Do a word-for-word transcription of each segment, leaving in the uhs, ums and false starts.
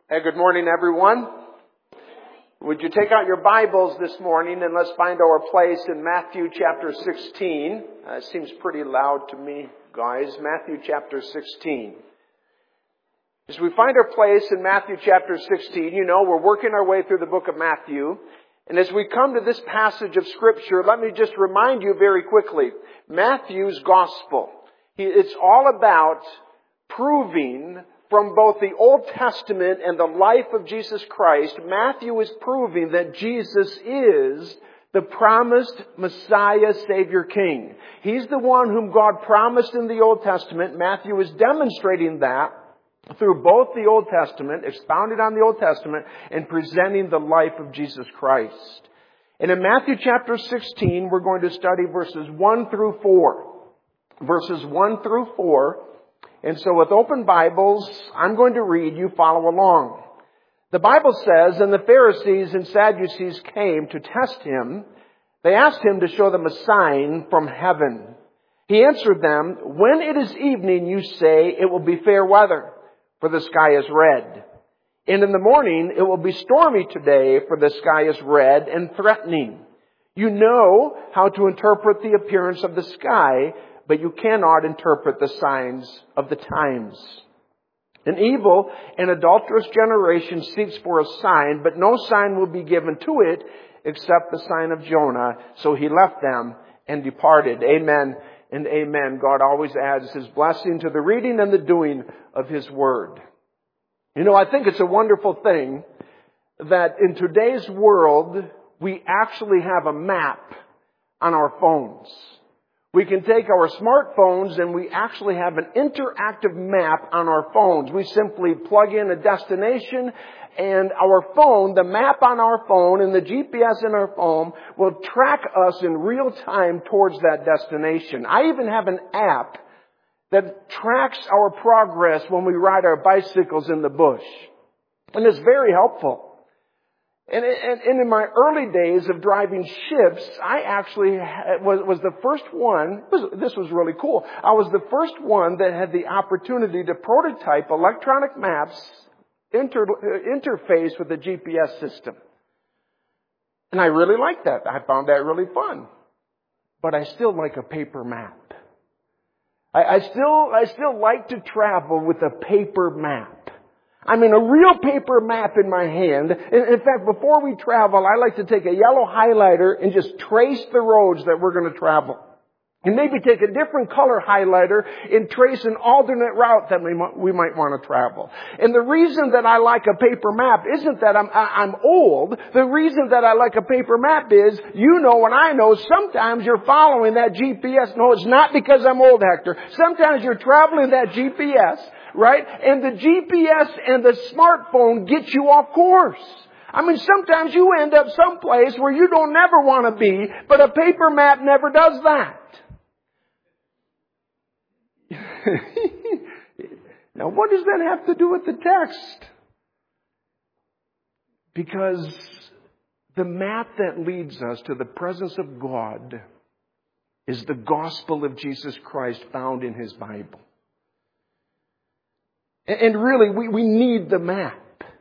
Hey, good morning, everyone. Would you take out your Bibles this morning and let's find our place in Matthew chapter sixteen. Uh, it seems pretty loud to me, guys. Matthew chapter sixteen. As we find our place in Matthew chapter sixteen, you know, we're working our way through the book of Matthew. And as we come to this passage of Scripture, let me just remind you very quickly, Matthew's gospel. It's all about proving from both the Old Testament and the life of Jesus Christ, Matthew is proving that Jesus is the promised Messiah, Savior, King. He's the one whom God promised in the Old Testament. Matthew is demonstrating that through both the Old Testament, expounded on the Old Testament, and presenting the life of Jesus Christ. And in Matthew chapter sixteen, we're going to study verses one through four. Verses one through four. And so with open Bibles, I'm going to read, you follow along. The Bible says, and the Pharisees and Sadducees came to test him. They asked him to show them a sign from heaven. He answered them, when it is evening, you say it will be fair weather, for the sky is red. And in the morning, it will be stormy today, for the sky is red and threatening. You know how to interpret the appearance of the sky, but you cannot interpret the signs of the times. An evil and adulterous generation seeks for a sign, but no sign will be given to it except the sign of Jonah. So he left them and departed. Amen and amen. God always adds His blessing to the reading and the doing of His Word. You know, I think it's a wonderful thing that in today's world, we actually have a map on our phones. We can take our smartphones and we actually have an interactive map on our phones. We simply plug in a destination and our phone, the map on our phone and the G P S in our phone will track us in real time towards that destination. I even have an app that tracks our progress when we ride our bicycles in the bush. And it's very helpful. And, and, and in my early days of driving ships, I actually was, was the first one, was, this was really cool, I was the first one that had the opportunity to prototype electronic maps inter, interface with the G P S system. And I really liked that. I found that really fun. But I still like a paper map. I, I still, I still like to travel with a paper map. I mean, a real paper map in my hand. In, in fact, before we travel, I like to take a yellow highlighter and just trace the roads that we're going to travel. And maybe take a different color highlighter and trace an alternate route that we might, we might want to travel. And the reason that I like a paper map isn't that I'm, I, I'm old. The reason that I like a paper map is, you know and I know, sometimes you're following that G P S. No, it's not because I'm old, Hector. Sometimes you're traveling that G P S. Right? And the G P S and the smartphone get you off course. I mean, sometimes you end up someplace where you don't never want to be, but a paper map never does that. Now, what does that have to do with the text? Because the map that leads us to the presence of God is the gospel of Jesus Christ found in His Bible. And really, we, we need the map.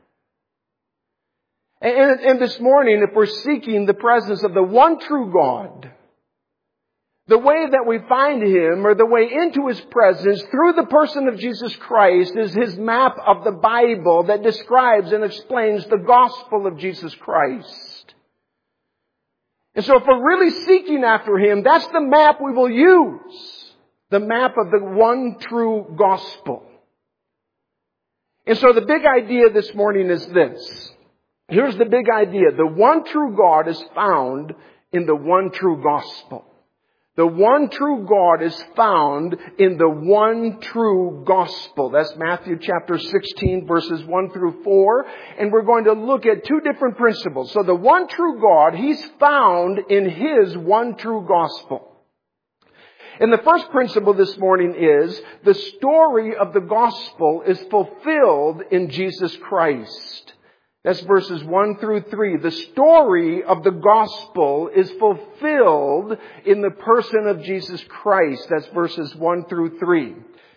And, and this morning, if we're seeking the presence of the one true God, the way that we find Him, or the way into His presence through the person of Jesus Christ, is His map of the Bible that describes and explains the gospel of Jesus Christ. And so if we're really seeking after Him, that's the map we will use. The map of the one true gospel. And so the big idea this morning is this. Here's the big idea. The one true God is found in the one true gospel. The one true God is found in the one true gospel. That's Matthew chapter sixteen, verses one through four. And we're going to look at two different principles. So the one true God, He's found in His one true gospel. And the first principle this morning is the story of the gospel is fulfilled in Jesus Christ. That's verses one through three. The story of the gospel is fulfilled in the person of Jesus Christ. That's verses one through three.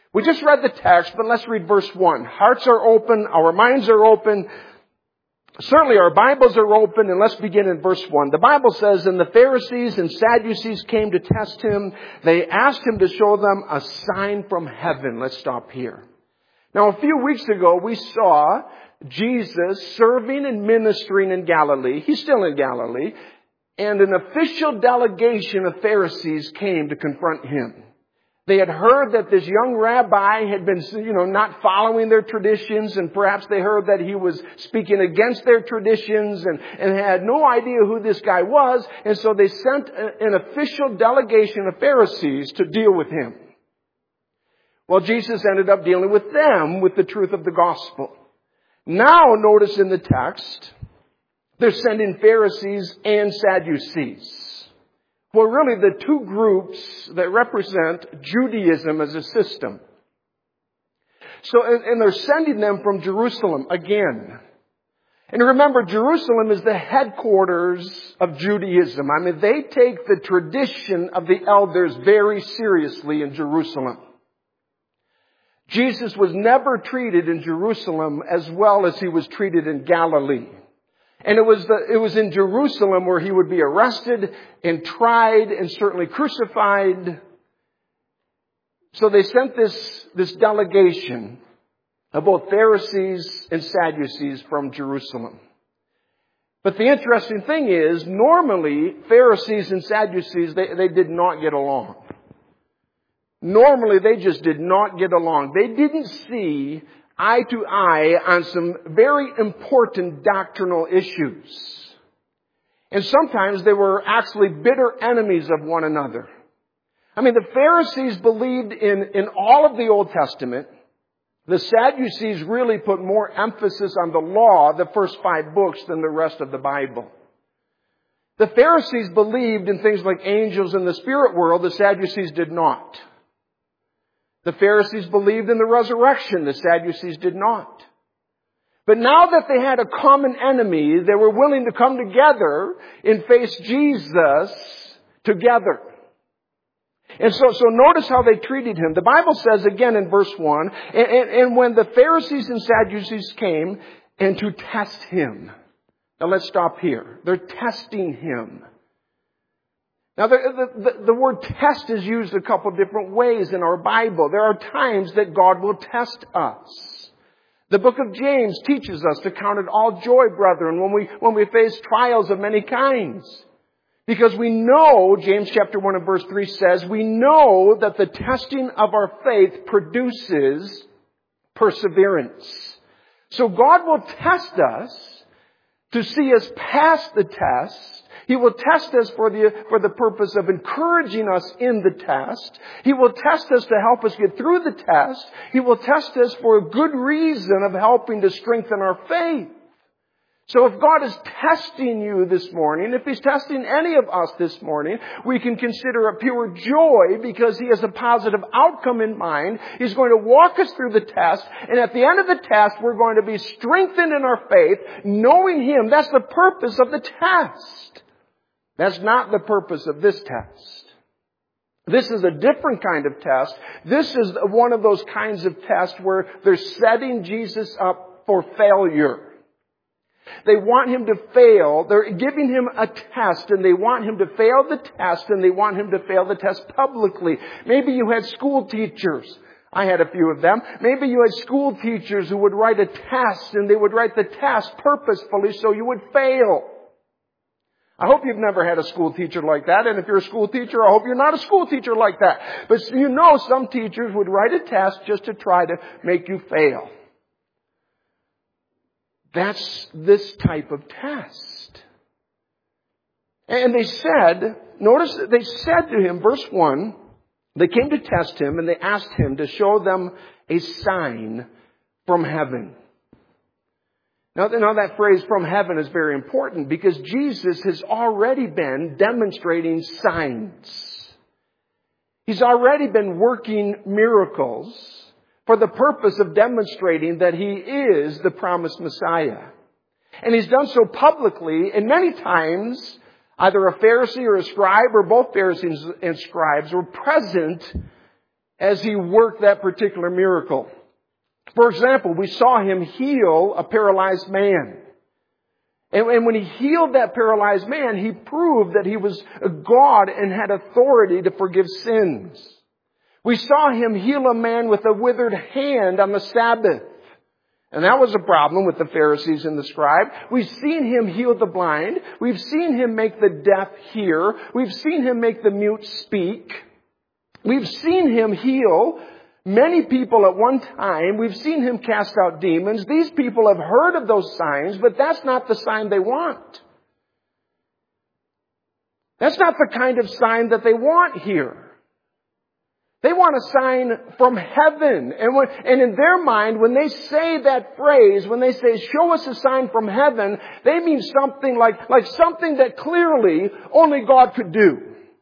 We just read the text, but let's read verse one. Hearts are open, our minds are open, certainly our Bibles are open, and let's begin in verse one. The Bible says, and the Pharisees and Sadducees came to test him. They asked him to show them a sign from heaven. Let's stop here. Now, a few weeks ago, we saw Jesus serving and ministering in Galilee. He's still in Galilee. And an official delegation of Pharisees came to confront him. They had heard that this young rabbi had been, you know, not following their traditions, and perhaps they heard that he was speaking against their traditions and, and had no idea who this guy was. And so they sent a, an official delegation of Pharisees to deal with him. Well, Jesus ended up dealing with them with the truth of the gospel. Now, notice in the text, they're sending Pharisees and Sadducees. Well, really the two groups that represent Judaism as a system. So, and, and they're sending them from Jerusalem again. And remember, Jerusalem is the headquarters of Judaism. I mean, they take the tradition of the elders very seriously in Jerusalem. Jesus was never treated in Jerusalem as well as he was treated in Galilee. And it was the, it was in Jerusalem where he would be arrested and tried and certainly crucified. So they sent this, this delegation of both Pharisees and Sadducees from Jerusalem. But the interesting thing is, normally Pharisees and Sadducees, they, they did not get along. Normally they just did not get along. They didn't see eye to eye on some very important doctrinal issues. And sometimes they were actually bitter enemies of one another. I mean, the Pharisees believed in, in all of the Old Testament. The Sadducees really put more emphasis on the law, the first five books, than the rest of the Bible. The Pharisees believed in things like angels and the spirit world. The Sadducees did not. The Pharisees believed in the resurrection. The Sadducees did not. But now that they had a common enemy, they were willing to come together and face Jesus together. And so, so notice how they treated him. The Bible says again in verse one, and, and, and when the Pharisees and Sadducees came and to test him. Now let's stop here. They're testing him. Now, the, the, the word test is used a couple different ways in our Bible. There are times that God will test us. The book of James teaches us to count it all joy, brethren, when we, when we face trials of many kinds. Because we know, James chapter one and verse three says, we know that the testing of our faith produces perseverance. So God will test us to see us pass the test. He will test us for the, for the purpose of encouraging us in the test. He will test us to help us get through the test. He will test us for a good reason of helping to strengthen our faith. So if God is testing you this morning, if He's testing any of us this morning, we can consider it pure joy because He has a positive outcome in mind. He's going to walk us through the test, and at the end of the test, we're going to be strengthened in our faith, knowing Him. That's the purpose of the test. That's not the purpose of this test. This is a different kind of test. This is one of those kinds of tests where they're setting Jesus up for failure. They want Him to fail. They're giving Him a test, and they want Him to fail the test, and they want Him to fail the test publicly. Maybe you had school teachers. I had a few of them. Maybe you had school teachers who would write a test, and they would write the test purposefully so you would fail. I hope you've never had a school teacher like that. And if you're a school teacher, I hope you're not a school teacher like that. But you know some teachers would write a test just to try to make you fail. That's this type of test. And they said, notice they said to him, verse one, they came to test him and they asked him to show them a sign from heaven. Now, now that phrase from heaven is very important because Jesus has already been demonstrating signs. He's already been working miracles for the purpose of demonstrating that He is the promised Messiah. And He's done so publicly, and many times either a Pharisee or a scribe or both Pharisees and scribes were present as he worked that particular miracle. For example, we saw him heal a paralyzed man. And, and when he healed that paralyzed man, he proved that he was God and had authority to forgive sins. We saw him heal a man with a withered hand on the Sabbath. And that was a problem with the Pharisees and the scribe. We've seen him heal the blind. We've seen him make the deaf hear. We've seen him make the mute speak. We've seen him heal many people at one time. We've seen him cast out demons. These people have heard of those signs, but that's not the sign they want. That's not the kind of sign that they want here. They want a sign from heaven. And, when, and in their mind, when they say that phrase, when they say, show us a sign from heaven, they mean something like, like something that clearly only God could do.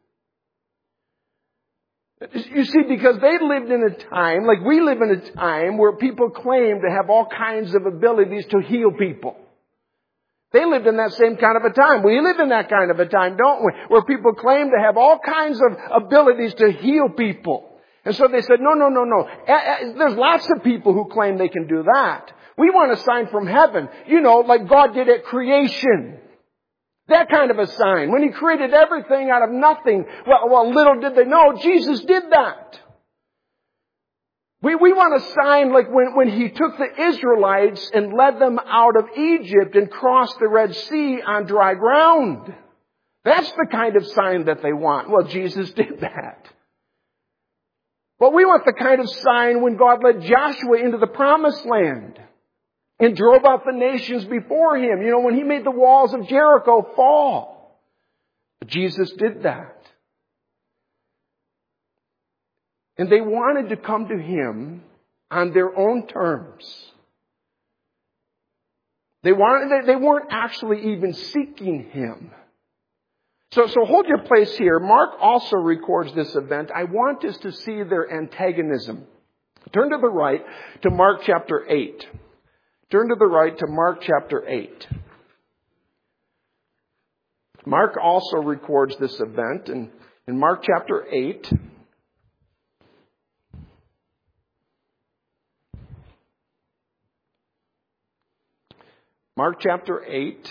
You see, because they lived in a time, like we live in a time, where people claim to have all kinds of abilities to heal people. They lived in that same kind of a time. We live in that kind of a time, don't we? Where people claim to have all kinds of abilities to heal people. And so they said, no, no, no, no. There's lots of people who claim they can do that. We want a sign from heaven. You know, like God did at creation. That kind of a sign. When He created everything out of nothing. Well, well little did they know, Jesus did that. We, we want a sign like when, when He took the Israelites and led them out of Egypt and crossed the Red Sea on dry ground. That's the kind of sign that they want. Well, Jesus did that. But we want the kind of sign when God led Joshua into the Promised Land and drove out the nations before Him. You know, when He made the walls of Jericho fall. But Jesus did that. And they wanted to come to Him on their own terms. They wanted, they weren't actually even seeking Him. So, so hold your place here. Mark also records this event. I want us to see their antagonism. Turn to the right to Mark chapter eight. Turn to the right to Mark chapter eight. Mark also records this event in, in Mark chapter eight. Mark chapter eight,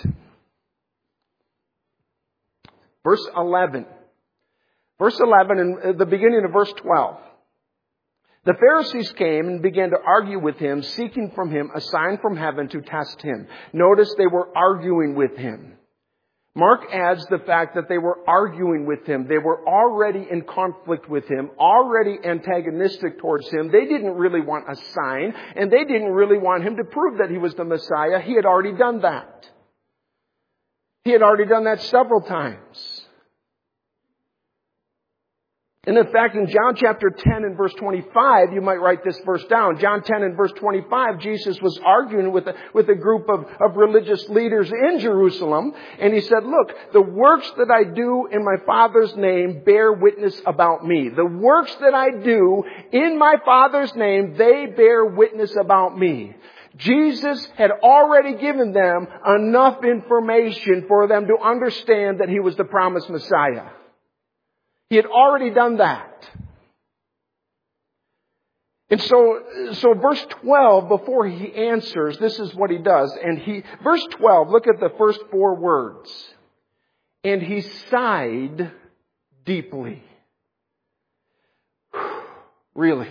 verse eleven. Verse eleven and the beginning of verse twelve. The Pharisees came and began to argue with Him, seeking from Him a sign from heaven to test Him. Notice they were arguing with Him. Mark adds the fact that they were arguing with Him. They were already in conflict with Him, already antagonistic towards Him. They didn't really want a sign, and they didn't really want Him to prove that He was the Messiah. He had already done that. He had already done that several times. And in fact, in John chapter ten and verse twenty-five, you might write this verse down. John ten and verse twenty-five, Jesus was arguing with a, with a group of, of religious leaders in Jerusalem. And He said, look, the works that I do in my Father's name bear witness about me. The works that I do in my Father's name, they bear witness about me. Jesus had already given them enough information for them to understand that He was the promised Messiah. He had already done that. And so, so verse twelve, before He answers, this is what He does. And he, verse twelve, look at the first four words. And He sighed deeply. Really.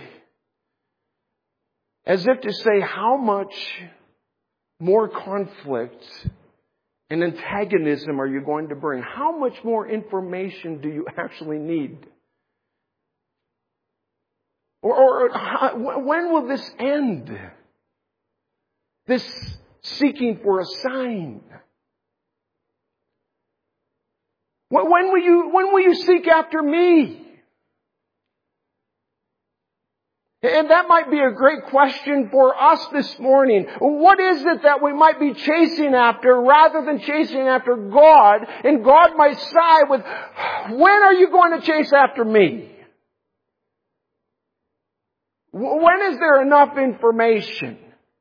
As if to say, how much more conflict and antagonism are you going to bring? How much more information do you actually need? Or, or how, when will this end? This seeking for a sign. When will you, when will you seek after me? And that might be a great question for us this morning. What is it that we might be chasing after rather than chasing after God? And God might sigh with, when are you going to chase after me? When is there enough information?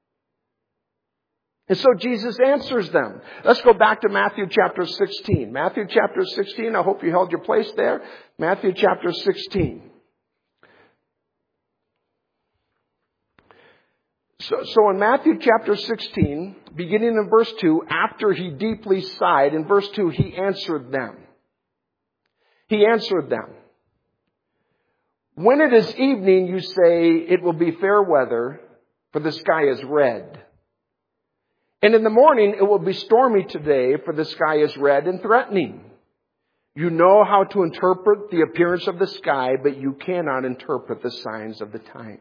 And so Jesus answers them. Let's go back to Matthew chapter sixteen. Matthew chapter sixteen. I hope you held your place there. Matthew chapter sixteen. So, so in Matthew chapter sixteen, beginning in verse two, after he deeply sighed, in verse two, he answered them. He answered them. When it is evening, you say, it will be fair weather, for the sky is red. And in the morning, it will be stormy today, for the sky is red and threatening. You know how to interpret the appearance of the sky, but you cannot interpret the signs of the times.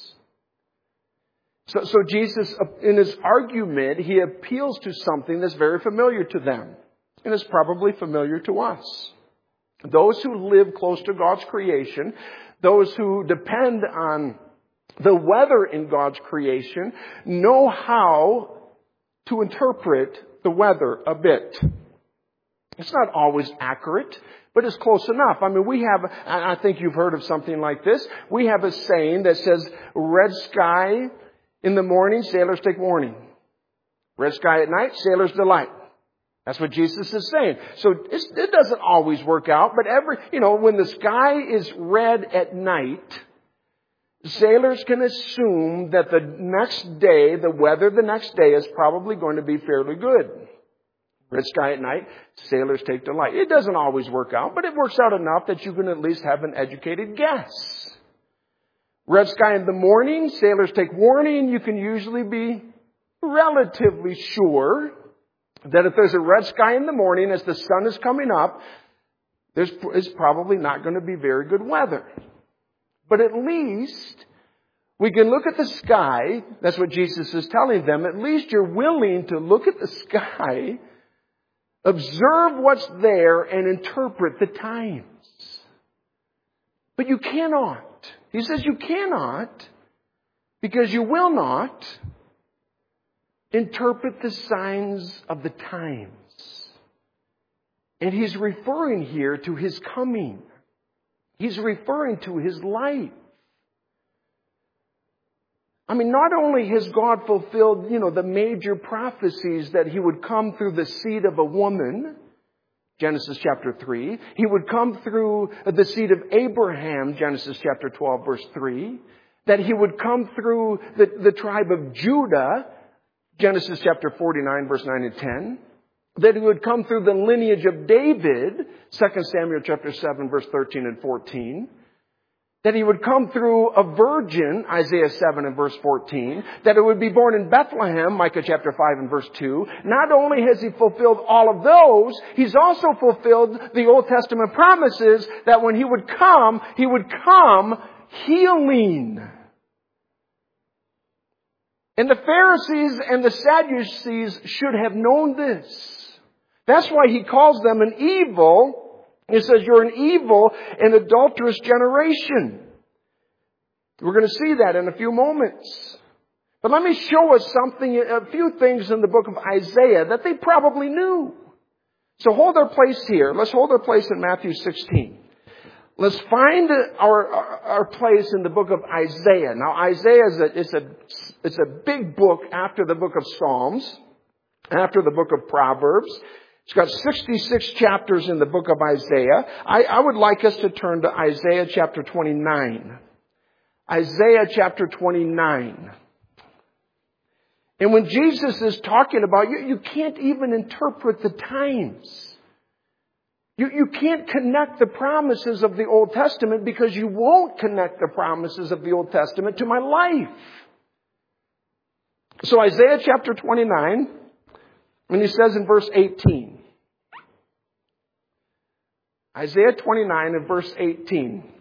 So, so Jesus, in his argument, he appeals to something that's very familiar to them. And is probably familiar to us. Those who live close to God's creation, those who depend on the weather in God's creation, know how to interpret the weather a bit. It's not always accurate, but it's close enough. I mean, we have, I think you've heard of something like this. We have a saying that says, red sky in the morning, sailors take warning. Red sky at night, sailors delight. That's what Jesus is saying. So it's, it doesn't always work out, but every, you know, when the sky is red at night, sailors can assume that the next day, the weather the next day is probably going to be fairly good. Red sky at night, sailors take delight. It doesn't always work out, but it works out enough that you can at least have an educated guess. Red sky in the morning, sailors take warning. You can usually be relatively sure that if there's a red sky in the morning as the sun is coming up, there's it's probably not going to be very good weather. But at least we can look at the sky. That's what Jesus is telling them. At least you're willing to look at the sky, observe what's there, and interpret the times. But you cannot. He says you cannot, because you will not interpret the signs of the times. And he's referring here to his coming. He's referring to his life. I mean, not only has God fulfilled, you know, the major prophecies that he would come through the seed of a woman, Genesis chapter three. He would come through the seed of Abraham, Genesis chapter twelve, verse three. That he would come through the, the tribe of Judah, Genesis chapter forty-nine, verse nine and ten. That he would come through the lineage of David, Second Samuel chapter seven, verse thirteen and fourteen. That he would come through a virgin, Isaiah seven and verse fourteen. That it would be born in Bethlehem, Micah chapter five and verse two. Not only has he fulfilled all of those, he's also fulfilled the Old Testament promises that when he would come, he would come healing. And the Pharisees and the Sadducees should have known this. That's why he calls them an evil. He says, you're an evil and adulterous generation. We're going to see that in a few moments. But let me show us something, a few things in the book of Isaiah that they probably knew. So hold our place here. Let's hold our place in Matthew sixteen. Let's find our, our, our place in the book of Isaiah. Now, Isaiah is a, it's a, it's a big book after the book of Psalms, after the book of Proverbs. It's got sixty-six chapters in the book of Isaiah. I, I would like us to turn to Isaiah chapter twenty-nine. Isaiah chapter twenty-nine. And when Jesus is talking about, you, you can't even interpret the times. You, you can't connect the promises of the Old Testament because you won't connect the promises of the Old Testament to my life. So Isaiah chapter twenty-nine, and he says in verse eighteen. Isaiah twenty-nine and verse eighteen.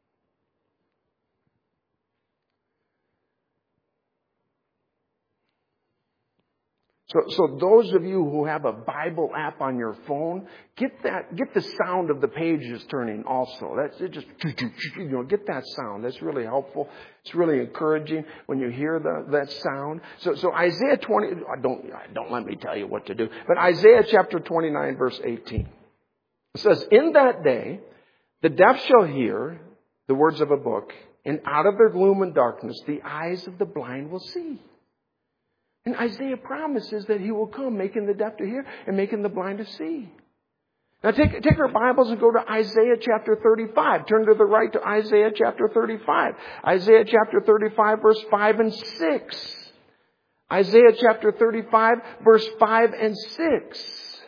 So, so those of you who have a Bible app on your phone, get that, get the sound of the pages turning also. That's it. Just, you know, get that sound. That's really helpful. It's really encouraging when you hear the, that sound. So, so Isaiah twenty, don't, don't let me tell you what to do, but Isaiah chapter twenty-nine, verse eighteen. It says, in that day, the deaf shall hear the words of a book, and out of their gloom and darkness, the eyes of the blind will see. And Isaiah promises that he will come, making the deaf to hear and making the blind to see. Now take, take our Bibles and go to Isaiah chapter thirty-five. Turn to the right to Isaiah chapter thirty-five. Isaiah chapter thirty-five, verse five and six. Isaiah chapter thirty-five, verse five and six.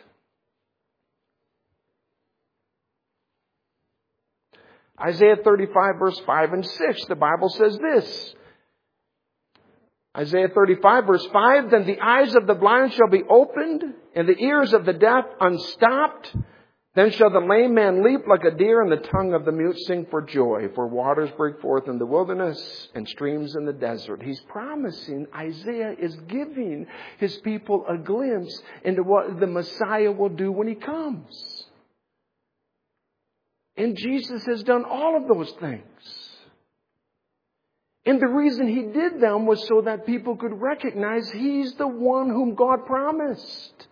Isaiah thirty-five, verse five and six. The Bible says this. Isaiah thirty-five, verse five, then the eyes of the blind shall be opened, and the ears of the deaf unstopped. Then shall the lame man leap like a deer, and the tongue of the mute sing for joy. For waters break forth in the wilderness, and streams in the desert. He's promising, Isaiah is giving his people a glimpse into what the Messiah will do when He comes. And Jesus has done all of those things. And the reason He did them was so that people could recognize He's the one whom God promised.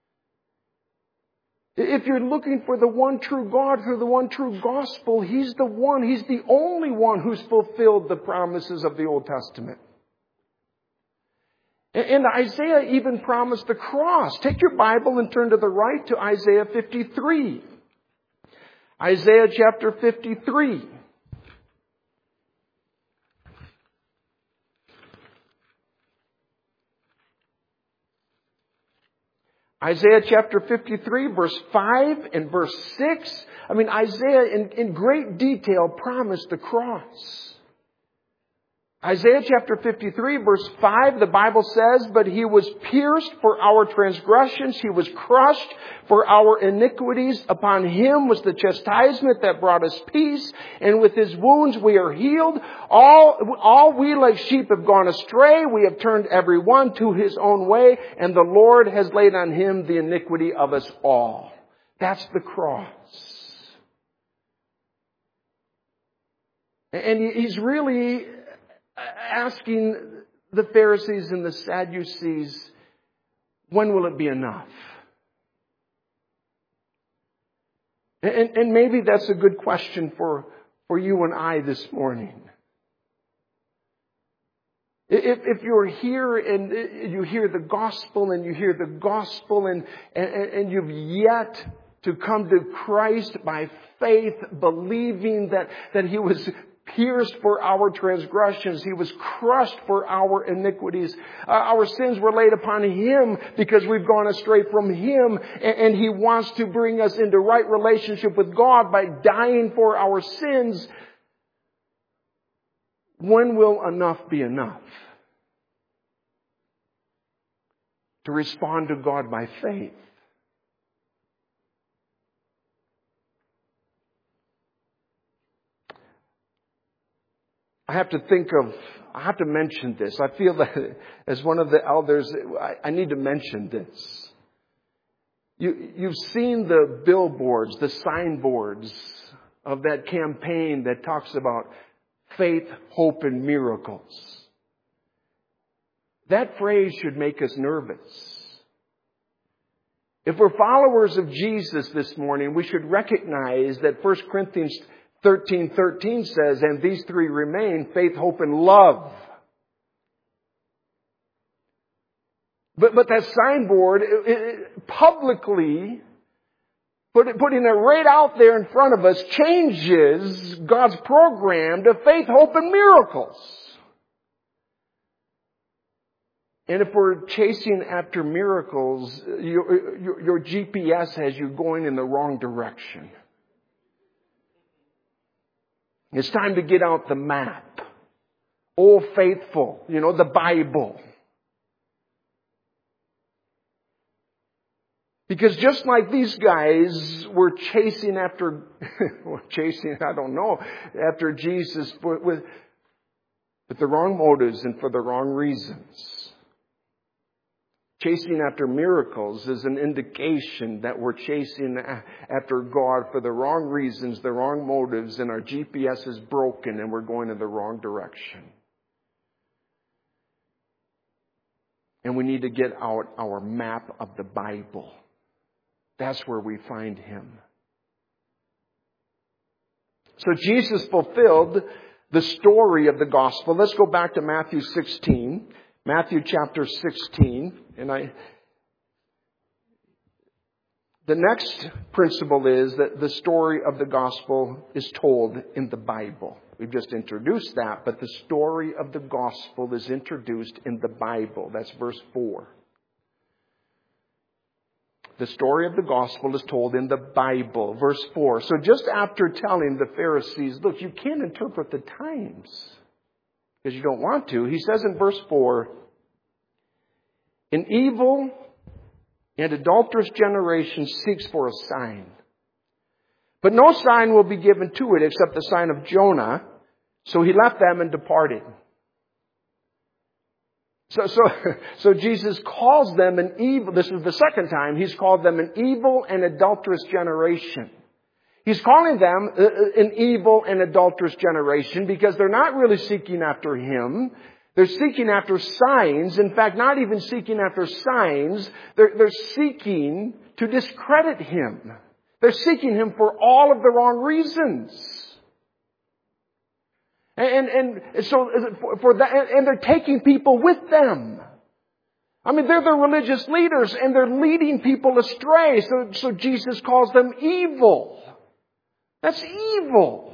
If you're looking for the one true God through the one true gospel, He's the one, He's the only one who's fulfilled the promises of the Old Testament. And Isaiah even promised the cross. Take your Bible and turn to the right to Isaiah fifty-three. Isaiah chapter fifty-three. Isaiah chapter fifty-three, verse five and verse six. I mean, Isaiah in, in great detail promised the cross. Isaiah chapter fifty-three, verse five, the Bible says, but He was pierced for our transgressions. He was crushed for our iniquities. Upon Him was the chastisement that brought us peace. And with His wounds we are healed. All, all we like sheep have gone astray. We have turned every one to his own way. And the Lord has laid on Him the iniquity of us all. That's the cross. And He's really asking the Pharisees and the Sadducees, when will it be enough? And, and maybe that's a good question for, for you and I this morning. If, if you're here and you hear the gospel and you hear the gospel and, and, and you've yet to come to Christ by faith, believing that, that He was pierced for our transgressions. He was crushed for our iniquities. Uh, our sins were laid upon Him because we've gone astray from Him. And, and He wants to bring us into right relationship with God by dying for our sins. When will enough be enough? To respond to God by faith. I have to think of, I have to mention this. I feel that as one of the elders, I, I need to mention this. You, you've seen the billboards, the signboards of that campaign that talks about faith, hope, and miracles. That phrase should make us nervous. If we're followers of Jesus this morning, we should recognize that First Corinthians thirteen thirteen says, and these three remain, faith, hope, and love. But, but that signboard, it, it, publicly, put it, putting it right out there in front of us, changes God's program to faith, hope, and miracles. And if we're chasing after miracles, your, your, your G P S has you going in the wrong direction. It's time to get out the map. Old Faithful, you know, the Bible. Because just like these guys were chasing after, chasing, I don't know, after Jesus with, with, with the wrong motives and for the wrong reasons. Chasing after miracles is an indication that we're chasing after God for the wrong reasons, the wrong motives, and our G P S is broken and we're going in the wrong direction. And we need to get out our map of the Bible. That's where we find Him. So Jesus fulfilled the story of the gospel. Let's go back to Matthew sixteen. Matthew chapter sixteen. And I, the next principle is that the story of the gospel is told in the Bible. We've just introduced that, but the story of the gospel is introduced in the Bible. That's verse four. The story of the gospel is told in the Bible. Verse four. So just after telling the Pharisees, look, you can't interpret the times because you don't want to. He says in verse four, an evil and adulterous generation seeks for a sign. But no sign will be given to it except the sign of Jonah. So he left them and departed. So, so, so Jesus calls them an evil. This is the second time he's called them an evil and adulterous generation. He's calling them an evil and adulterous generation because they're not really seeking after Him. They're seeking after signs. In fact, not even seeking after signs. They're, they're seeking to discredit Him. They're seeking Him for all of the wrong reasons. And, and so for that, and they're taking people with them. I mean, they're the religious leaders and they're leading people astray. So, so Jesus calls them evil. That's evil.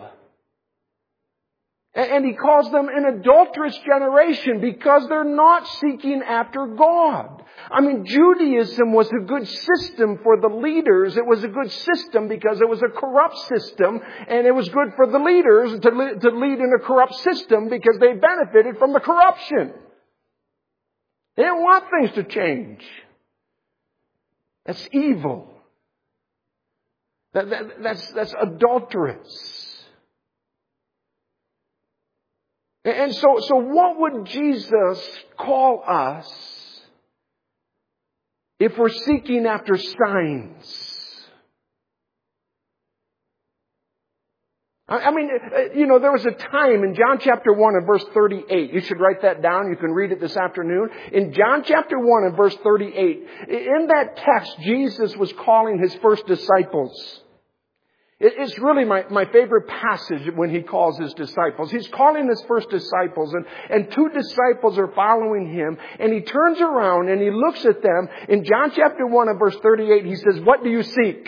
And He calls them an adulterous generation because they're not seeking after God. I mean, Judaism was a good system for the leaders. It was a good system because it was a corrupt system. And it was good for the leaders to, le- to lead in a corrupt system because they benefited from the corruption. They didn't want things to change. That's evil. That, that, that's, that's adulterous. And so, so what would Jesus call us if we're seeking after signs? I mean, you know, there was a time in John chapter one and verse thirty-eight. You should write that down. You can read it this afternoon. In John chapter one and verse thirty-eight, in that text, Jesus was calling His first disciples. It's really my, my favorite passage when He calls His disciples. He's calling His first disciples, and, and two disciples are following Him. And He turns around and He looks at them. In John chapter one and verse thirty-eight, He says, "What do you seek?"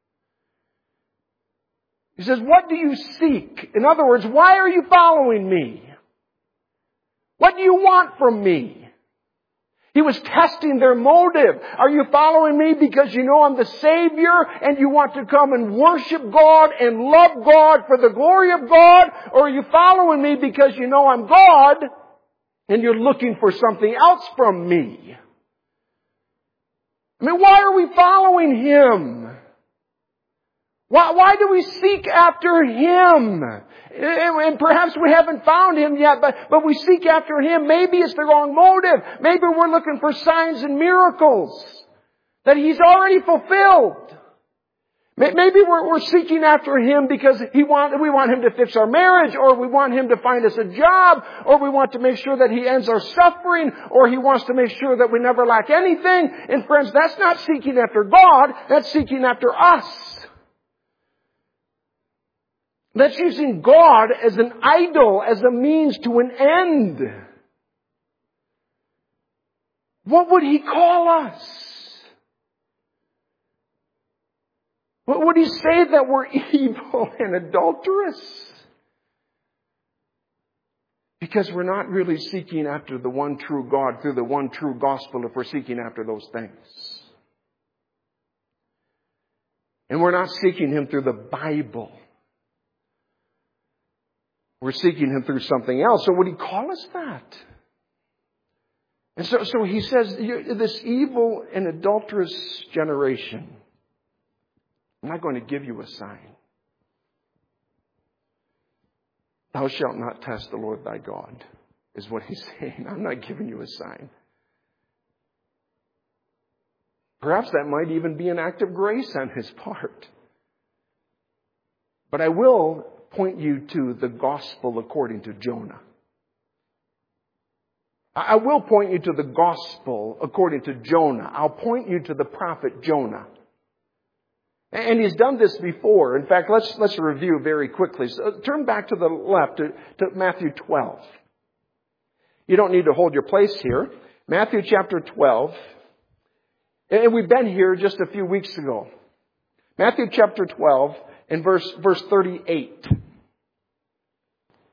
He says, "What do you seek?" In other words, why are you following me? What do you want from me? He was testing their motive. Are you following me because you know I'm the Savior and you want to come and worship God and love God for the glory of God? Or are you following me because you know I'm God and you're looking for something else from me? I mean, why are we following Him? Why, why do we seek after Him? And perhaps we haven't found Him yet, but, but we seek after Him. Maybe it's the wrong motive. Maybe we're looking for signs and miracles that He's already fulfilled. Maybe we're, we're seeking after Him because he want, we want Him to fix our marriage, or we want Him to find us a job, or we want to make sure that He ends our suffering, or He wants to make sure that we never lack anything. And friends, that's not seeking after God. That's seeking after us. That's using God as an idol, as a means to an end. What would He call us? What would He say that we're evil and adulterous? Because we're not really seeking after the one true God through the one true gospel if we're seeking after those things. And we're not seeking Him through the Bible. We're seeking Him through something else. So would He call us that? And so, so He says, this evil and adulterous generation, I'm not going to give you a sign. Thou shalt not test the Lord thy God, is what He's saying. I'm not giving you a sign. Perhaps that might even be an act of grace on His part. But I will point you to the gospel according to Jonah. I will point you to the gospel according to Jonah. I'll point you to the prophet Jonah. And He's done this before. In fact, let's let's review very quickly. So turn back to the left to, to Matthew twelve. You don't need to hold your place here. Matthew chapter twelve. And we've been here just a few weeks ago. Matthew chapter twelve and verse verse thirty-eight.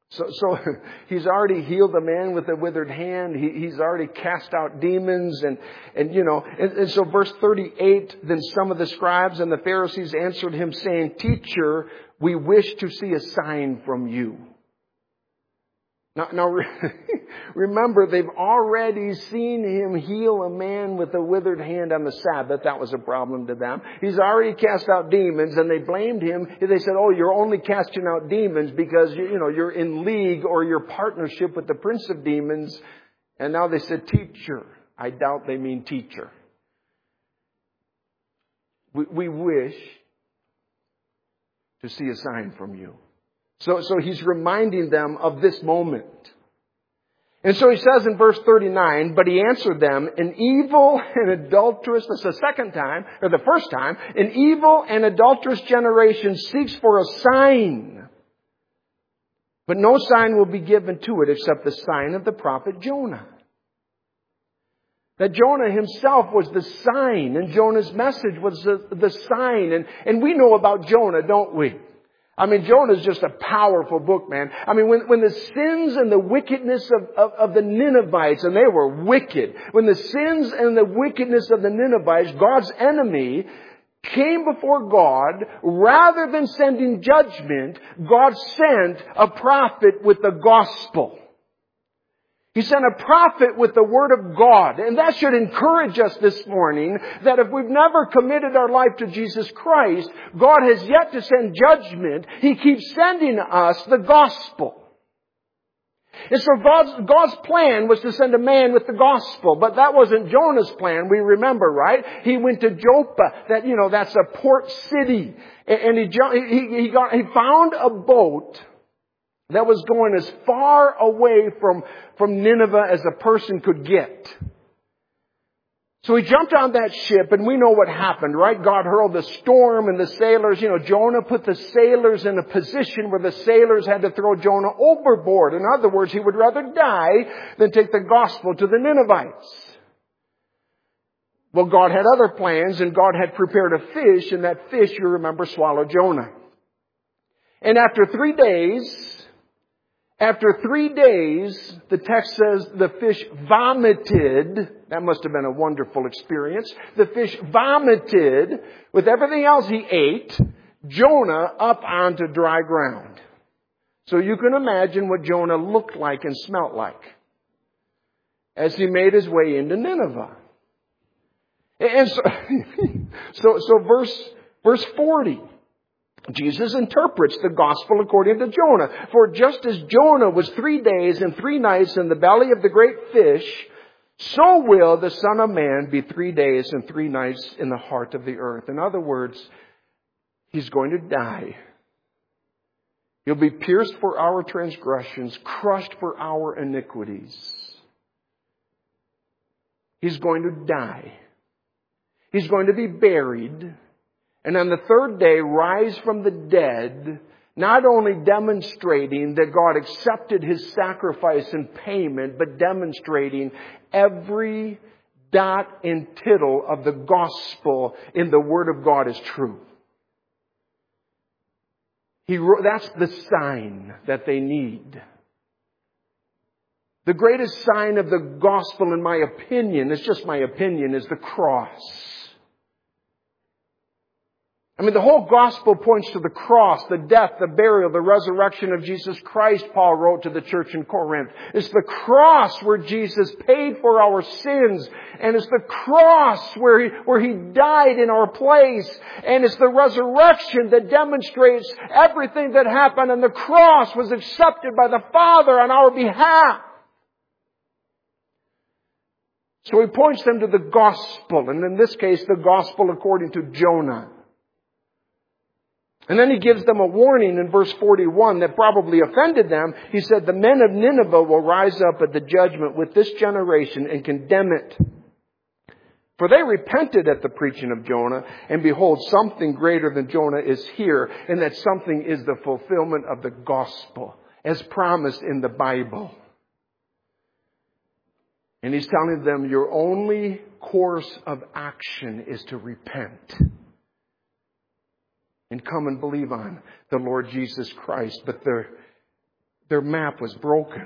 So, so he's already healed a man with a withered hand. He, he's already cast out demons. And, and you know, and, and so verse thirty-eight, then some of the scribes and the Pharisees answered him saying, Teacher, we wish to see a sign from you. Now, now remember, they've already seen him heal a man with a withered hand on the Sabbath. That was a problem to them. He's already cast out demons, and they blamed him. They said, oh, you're only casting out demons because, you know, you're in league or your partnership with the prince of demons. And now they said, teacher. I doubt they mean teacher. We, we wish to see a sign from you. So, so he's reminding them of this moment. And so he says in verse thirty-nine, but he answered them, an evil and adulterous, that's the second time, or the first time, an evil and adulterous generation seeks for a sign. But no sign will be given to it except the sign of the prophet Jonah. That Jonah himself was the sign, and Jonah's message was the, the sign. And, and we know about Jonah, don't we? I mean, Jonah is just a powerful book, man. I mean, when, when the sins and the wickedness of, of, of the Ninevites, and they were wicked, when the sins and the wickedness of the Ninevites, God's enemy, came before God, rather than sending judgment, God sent a prophet with the gospel. He sent a prophet with the Word of God. And that should encourage us this morning that if we've never committed our life to Jesus Christ, God has yet to send judgment. He keeps sending us the gospel. And so God's, God's plan was to send a man with the gospel. But that wasn't Jonah's plan, we remember, right? He went to Joppa. That, you know, that's a port city. And he, he, he, got, he found a boat that was going as far away from, from Nineveh as a person could get. So he jumped on that ship, and we know what happened, right? God hurled the storm, and the sailors, you know, Jonah put the sailors in a position where the sailors had to throw Jonah overboard. In other words, he would rather die than take the gospel to the Ninevites. Well, God had other plans, and God had prepared a fish, and that fish, you remember, swallowed Jonah. And after three days... After three days, the text says the fish vomited. That must have been a wonderful experience. The fish vomited, with everything else he ate, Jonah up onto dry ground. So you can imagine what Jonah looked like and smelt like as he made his way into Nineveh. And so, so, so verse, verse forty. Jesus interprets the gospel according to Jonah. For just as Jonah was three days and three nights in the belly of the great fish, so will the Son of Man be three days and three nights in the heart of the earth. In other words, He's going to die. He'll be pierced for our transgressions, crushed for our iniquities. He's going to die. He's going to be buried. And on the third day, rise from the dead, not only demonstrating that God accepted His sacrifice and payment, but demonstrating every dot and tittle of the gospel in the Word of God is true. He, that's the sign that they need. The greatest sign of the gospel, in my opinion, it's just my opinion, is the cross. I mean, the whole gospel points to the cross, the death, the burial, the resurrection of Jesus Christ, Paul wrote to the church in Corinth. It's the cross where Jesus paid for our sins. And it's the cross where he, where He died in our place. And it's the resurrection that demonstrates everything that happened. And the cross was accepted by the Father on our behalf. So he points them to the gospel. And in this case, the gospel according to Jonah. And then he gives them a warning in verse forty-one that probably offended them. He said, the men of Nineveh will rise up at the judgment with this generation and condemn it. For they repented at the preaching of Jonah, and behold, something greater than Jonah is here, and that something is the fulfillment of the gospel, as promised in the Bible. And he's telling them, your only course of action is to repent. And come and believe on the Lord Jesus Christ. But the, their map was broken.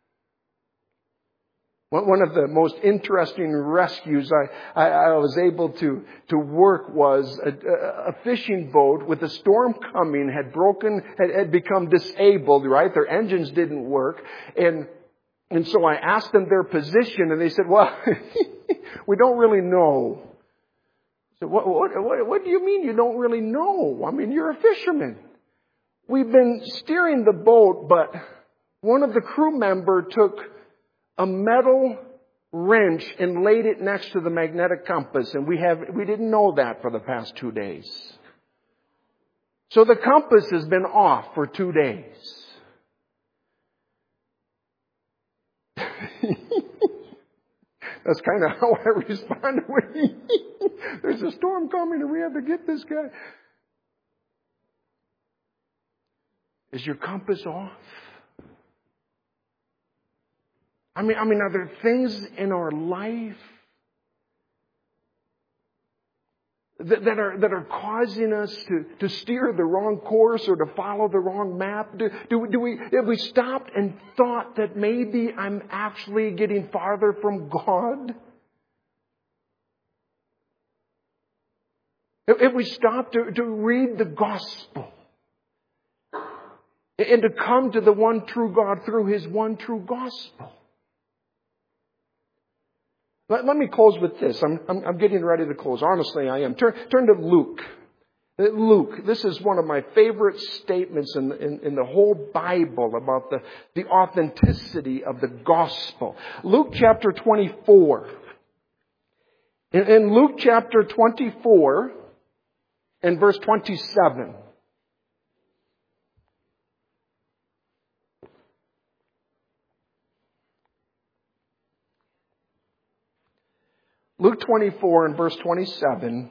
One of the most interesting rescues I, I, I was able to, to work was a, a fishing boat with a storm coming had broken, had, had become disabled, right? Their engines didn't work. And, and so I asked them their position and they said, well, we don't really know. So what, what, what, what do you mean you don't really know? I mean, you're a fisherman. We've been steering the boat, but one of the crew member took a metal wrench and laid it next to the magnetic compass, and we have we didn't know that for the past two days. So the compass has been off for two days. That's kind of how I responded. There's a storm coming and we have to get this guy. Is your compass off? I mean, I mean, are there things in our life that, that are that are causing us to, to steer the wrong course or to follow the wrong map? Do, do, do we have we stopped and thought that maybe I'm actually getting farther from God? Have we stopped to, to read the gospel and to come to the one true God through His one true gospel? Let, let me close with this. I'm, I'm, I'm getting ready to close. Honestly, I am. Turn, turn to Luke. Luke, this is one of my favorite statements in, in, in the whole Bible about the, the authenticity of the gospel. Luke chapter twenty-four. In, in Luke chapter twenty-four and verse twenty-seven. Luke twenty-four and verse twenty-seven.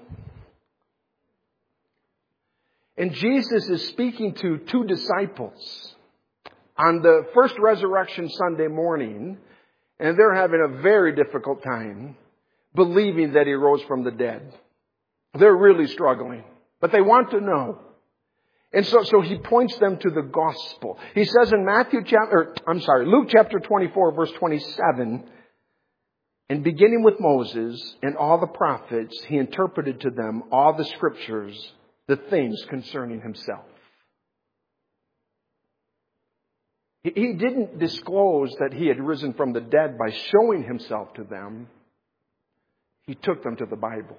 And Jesus is speaking to two disciples on the first resurrection Sunday morning. And they're having a very difficult time believing that He rose from the dead. They're really struggling. But they want to know. And so, so He points them to the gospel. He says in Matthew chapter, I'm sorry, Luke chapter twenty-four verse twenty-seven, and beginning with Moses and all the prophets, He interpreted to them all the scriptures, the things concerning Himself. He didn't disclose that He had risen from the dead by showing Himself to them. He took them to the Bible.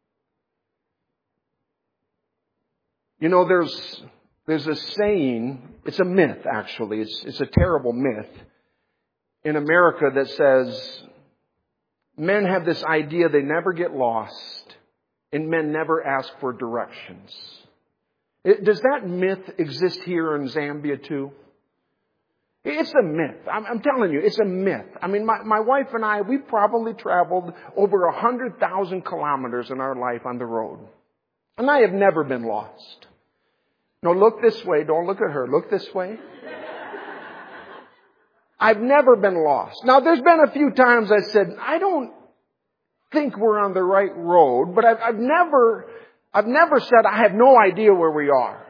You know, there's there's a saying, it's a myth actually, it's, it's a terrible myth in America that says, men have this idea they never get lost, and men never ask for directions. It, does that myth exist here in Zambia too? It's a myth. I'm, I'm telling you, it's a myth. I mean, my, my wife and I, we've probably traveled over a hundred thousand kilometers in our life on the road. And I have never been lost. No, look this way. Don't look at her. Look this way. I've never been lost. Now, there's been a few times I said, I don't think we're on the right road, but I've, I've never, I've never said I have no idea where we are.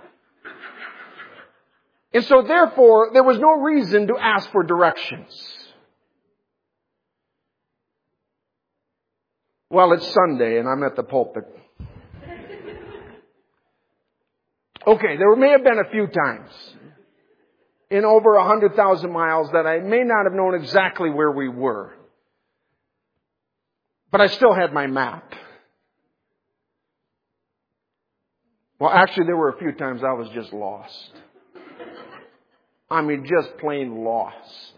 And so therefore, there was no reason to ask for directions. Well, it's Sunday and I'm at the pulpit. Okay, there may have been a few times in over a hundred thousand miles that I may not have known exactly where we were. But I still had my map. Well, actually, there were a few times I was just lost. I mean, just plain lost.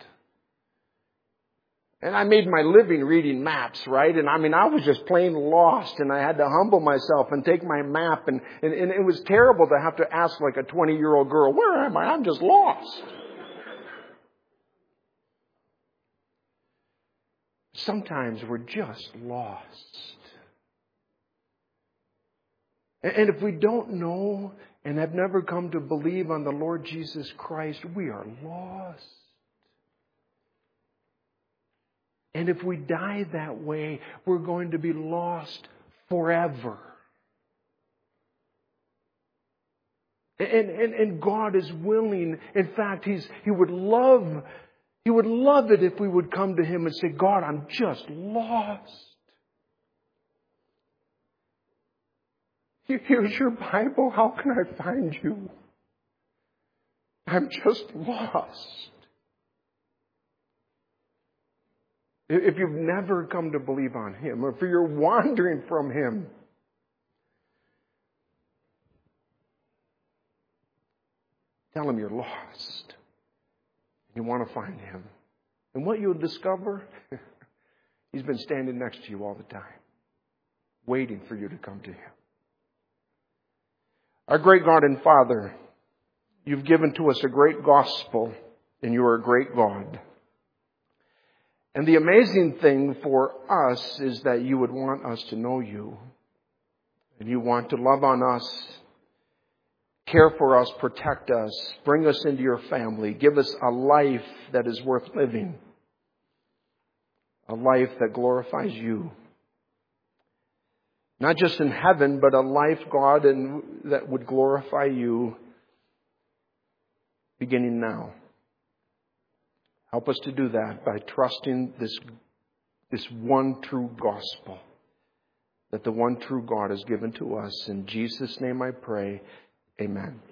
And I made my living reading maps, right? And I mean, I was just plain lost, and I had to humble myself and take my map. And, and, and it was terrible to have to ask like a twenty-year-old girl, where am I? I'm just lost. Sometimes we're just lost. And if we don't know and have never come to believe on the Lord Jesus Christ, we are lost. And if we die that way, we're going to be lost forever. And, and, and God is willing. In fact, He's, He would love, He would love it if we would come to Him and say, God, I'm just lost. Here's your Bible. How can I find you? I'm just lost. If you've never come to believe on Him, or if you're wandering from Him, tell Him you're lost. You want to find Him. And what you'll discover, He's been standing next to you all the time, waiting for you to come to Him. Our great God and Father, You've given to us a great gospel, and You are a great God. And the amazing thing for us is that You would want us to know You. And You want to love on us, care for us, protect us, bring us into Your family, give us a life that is worth living, a life that glorifies You. Not just in heaven, but a life, God, and that would glorify You beginning now. Help us to do that by trusting this, this one true gospel that the one true God has given to us. In Jesus' name I pray, amen.